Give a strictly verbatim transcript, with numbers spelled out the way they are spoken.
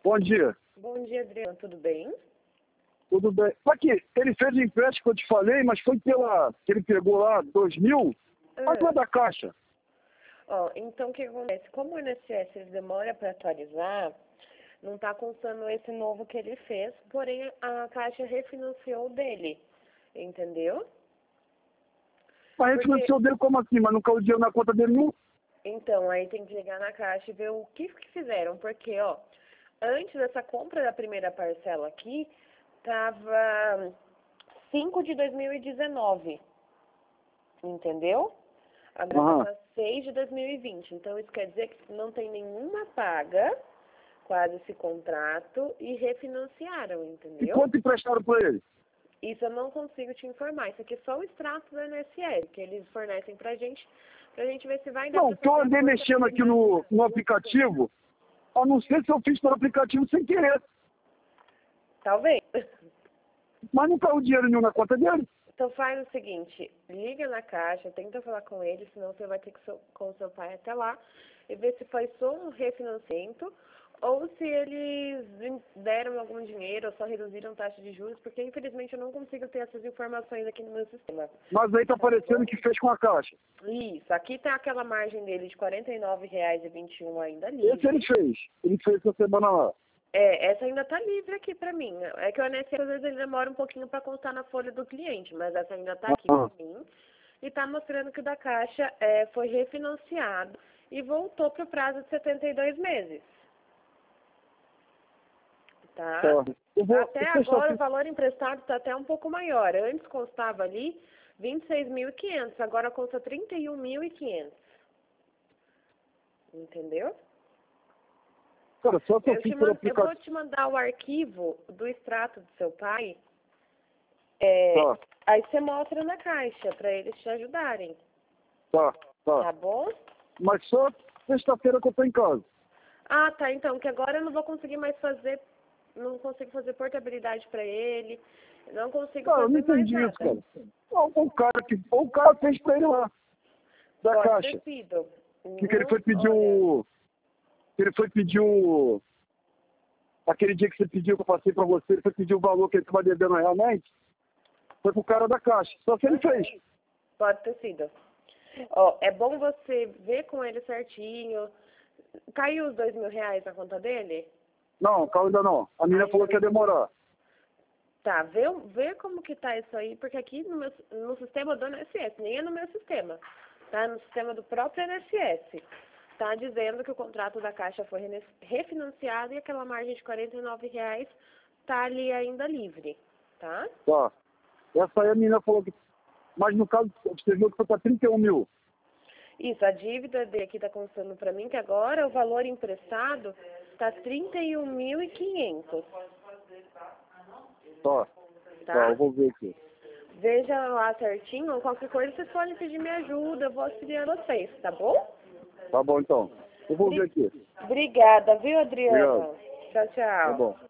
Bom dia. Bom dia, Adriano. Tudo bem? Tudo bem. Só que ele fez o empréstimo que eu te falei, mas foi pela... que ele pegou lá, dois mil, Ah. a da Caixa. Ó, então o que acontece? Como o I N S S ele demora para atualizar, não está constando esse novo que ele fez, porém a Caixa refinanciou o dele, entendeu? Mas ele financiou dele como assim? Mas não caiu o dinheiro na conta dele não? Então, aí tem que ligar na Caixa e ver o que que fizeram, porque, ó, antes dessa compra da primeira parcela aqui, tava cinco de dois mil e dezenove, entendeu? Agora tá seis de dois mil e vinte, então isso quer dizer que não tem nenhuma paga, quase esse contrato, e refinanciaram, entendeu? E quanto emprestaram para ele? Isso eu não consigo te informar, isso aqui é só o extrato do I N S S, que eles fornecem pra gente, pra gente ver se vai dar Não, pra que eu fazer andei a mexendo aqui no, no aplicativo, a não ser se eu fiz pelo aplicativo sem querer. Talvez. Mas não caiu o dinheiro nenhum na conta dele. Então faz o seguinte, liga na Caixa, tenta falar com ele, senão você vai ter que ir com o seu pai até lá e ver se foi só um refinanciamento ou se eles deram algum dinheiro ou só reduziram taxa de juros, porque infelizmente eu não consigo ter essas informações aqui no meu sistema. Mas aí tá aparecendo que fez com a Caixa. Isso, aqui tá aquela margem dele de quarenta e nove reais e vinte e um ainda livre. Esse ele fez. Ele fez essa semana lá. É, essa ainda tá livre aqui pra mim. É que o I N S S às vezes ele demora um pouquinho pra constar na folha do cliente, mas essa ainda tá aqui Ah. pra mim. E tá mostrando que o da Caixa é, foi refinanciado e voltou pro prazo de setenta e dois meses. Tá? Tá. Eu vou, Até eu agora só... o valor emprestado tá até um pouco maior. Antes constava ali vinte e seis mil e quinhentos, agora consta trinta e um mil e quinhentos. Entendeu? Cara, só que eu, Eu, fiz te pelo man... eu aplicativo. vou te mandar o arquivo do extrato do seu pai. É, Tá, aí você mostra na Caixa para eles te ajudarem. tá, tá. Tá bom? Mas só sexta-feira que eu tô em casa. Ah, tá. Então, que agora eu não vou conseguir mais fazer, não consigo fazer portabilidade para ele. Não consigo Cara, eu não fazer mais entendi nada. isso, cara. Ou o cara que. Ou o cara fez pra ele lá. Da Pode Caixa. ter sido. Que, que ele Não, foi pedir olha, o. Que ele foi pedir o. Aquele dia que você pediu que eu passei pra você, ele foi pedir o valor que ele tava devendo realmente. Foi pro cara da Caixa. Só que ele fez. Pode ter sido. Ó, é bom você ver com ele certinho. Caiu os dois mil reais na conta dele? Não, calma ainda não. A menina Ainda falou que ia não. demorar. Tá, vê, vê como que tá isso aí, porque aqui no, meu, no sistema do I N S S, nem é no meu sistema, tá? No sistema do próprio I N S S. Tá dizendo que o contrato da Caixa foi refinanciado e aquela margem de quarenta e nove reais tá ali ainda livre, tá? Tá. Essa aí a menina falou que. Mas no caso, você viu que foi pra trinta e um mil. Isso, a dívida dele aqui tá constando pra mim que agora o valor emprestado tá trinta e um mil e quinhentos. Tá. Tá? Tá, eu vou ver aqui. Veja lá certinho, qualquer coisa vocês podem pedir minha ajuda, eu vou auxiliar vocês, tá bom? Tá bom então. Eu vou ver aqui. Obrigada, viu, Adriana? Obrigado. Tchau, tchau. Tá bom.